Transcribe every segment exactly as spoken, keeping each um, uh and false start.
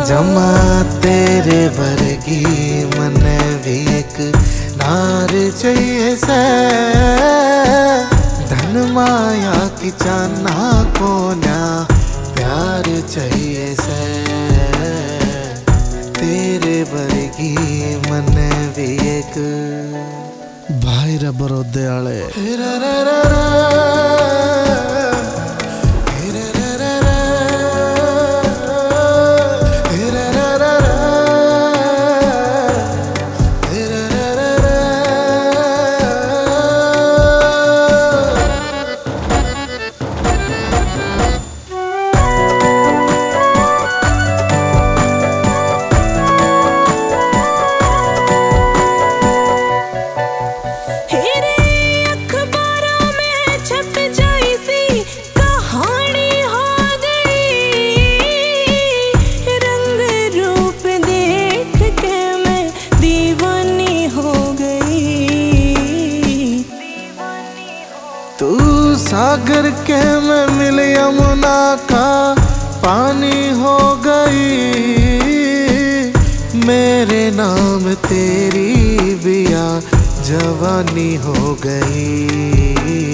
जमा तेरे वर्गी मने भी एक नार चाहिए से, धन माया की चाना को ना प्यार चाहिए से, तेरे वर्गी मने भी एक भाई रबर दयाले। तू सागर के में मिल यमुना का पानी हो गई, मेरे नाम तेरी बिया जवानी हो गई।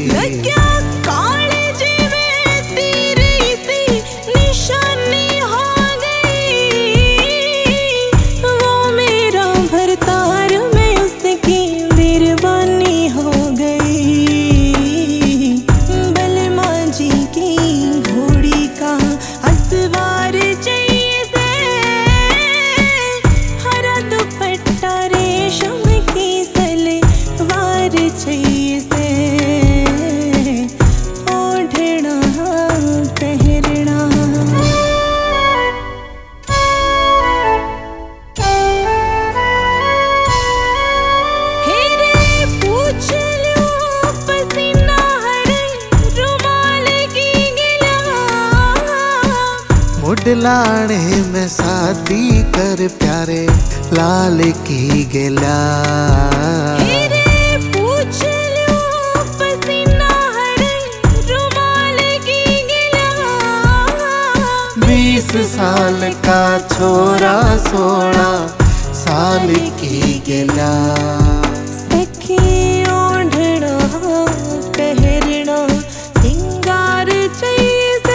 लाने में शादी कर प्यारे लाल की गेला, पूछ लो पसीना हरे रुमाल की गिला, बीस साल का छोरा सोलह साल की गेला। सखी ओढ़ना पहरना सिंगार चाहिए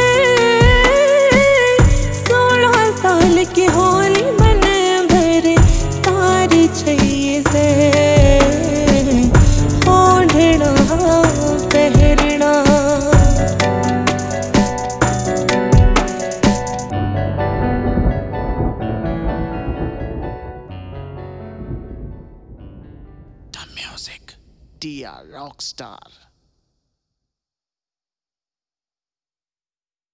की होली मन भर तार चाहिए से, ओढ़ना पहरना। The music, D R Rockstar।